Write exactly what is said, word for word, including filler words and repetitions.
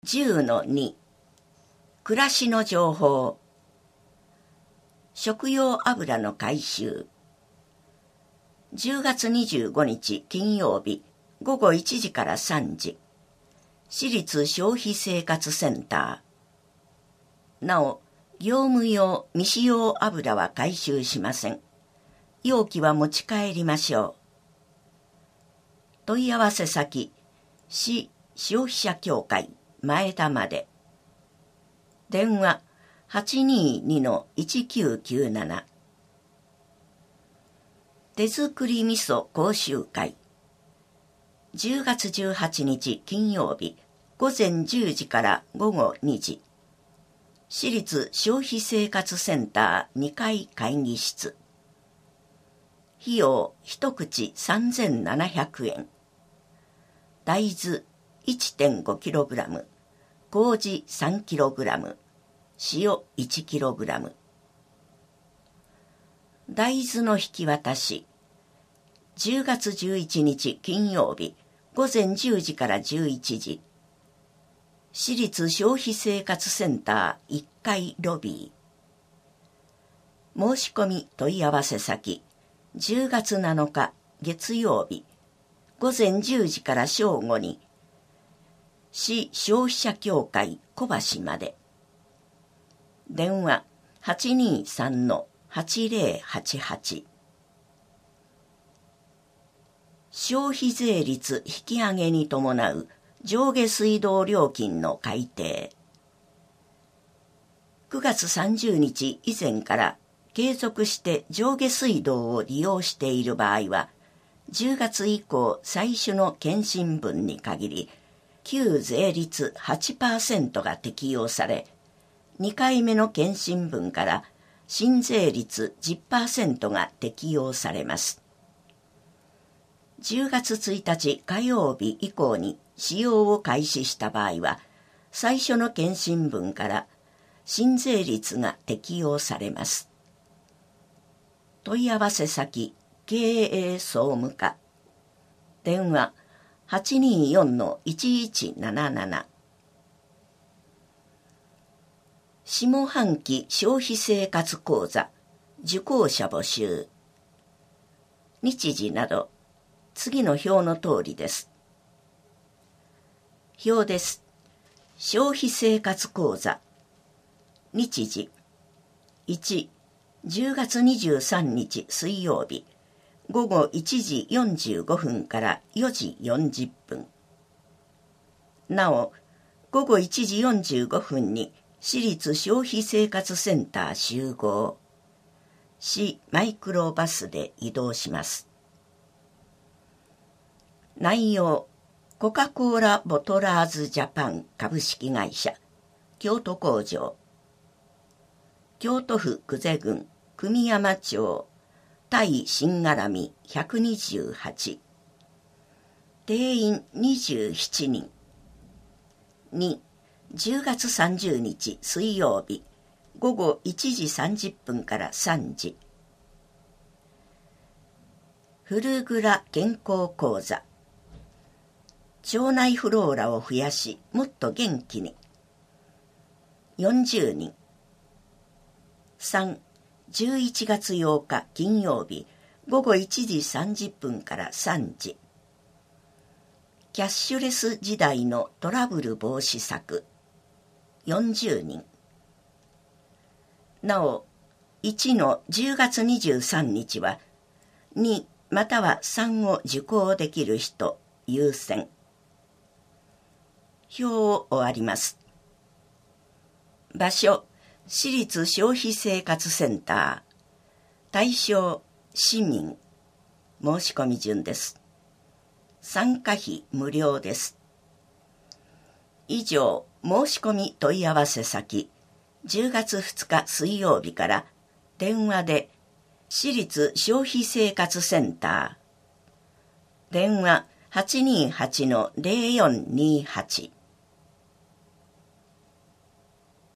じゅうのに 暮らしの情報。食用油の回収。じゅうがつにじゅうごにち金曜日ごごいちじからさんじ、市立消費生活センター。なお、業務用未使用油は回収しません。容器は持ち帰りましょう。問い合わせ先、市消費者協会前田まで。電話 はちにーにのいちきゅうきゅうなな。手作り味噌講習会。じゅうがつじゅうはちにち金曜日ごぜんじゅうじからごごにじ、市立消費生活センターにかい会議室。費用一口さんぜんななひゃくえん。大豆 いってんごキログラム、麹 さんキログラム、塩 いちキログラム。大豆の引き渡し。じゅうがつじゅういちにち金曜日ごぜんじゅうじからじゅういちじ、市立消費生活センターいっかいロビー。申し込み問い合わせ先、じゅうがつなのか月曜日ごぜんじゅうじから正午に、市消費者協会小橋まで。電話 はちにーさんのはちぜろはちはち。消費税率引き上げに伴う上下水道料金の改定。くがつさんじゅうにち以前から継続して上下水道を利用している場合は、じゅうがつ以降最初の検針分に限り、旧税率 はちパーセント が適用され、にかいめの検針分から新税率 じゅっパーセント が適用されます。じゅうがつついたち火曜日以降に使用を開始した場合は、最初の検針分から新税率が適用されます。問い合わせ先、経営総務課。電話 はちにーよんのいちいちなななな。下半期消費生活講座受講者募集。日時など次の表の通りです。表です。消費生活講座。日時いち、じゅうがつにじゅうさんにち水曜日ごごいちじよんじゅうごふんからよじよんじゅっぷん。なお、ごごいちじよんじゅうごふんに市立消費生活センター集合。市マイクロバスで移動します。内容、コカ・コーラボトラーズジャパン株式会社京都工場。京都府久世郡久御山町対新絡みひゃくにじゅうはち。定員にじゅうななにん。に、じゅうがつさんじゅうにち水曜日ごごいちじさんじゅっぷんからさんじ。フルグラ健康講座。腸内フローラを増やし、もっと元気に。よんじゅうにん。さん、じゅういちがつようか金曜日ごごいちじさんじゅっぷんからさんじ。キャッシュレス時代のトラブル防止策。よんじゅうにん。なお、いちのじゅうがつにじゅうさんにちはにまたはさんを受講できる人優先。表を終わります。場所、市立消費生活センター。対象、市民。申し込み順です。参加費無料です。以上、申し込み問い合わせ先、じゅうがつふつか水曜日から電話で市立消費生活センター。電話 はちにーはちのぜろよんにーはち。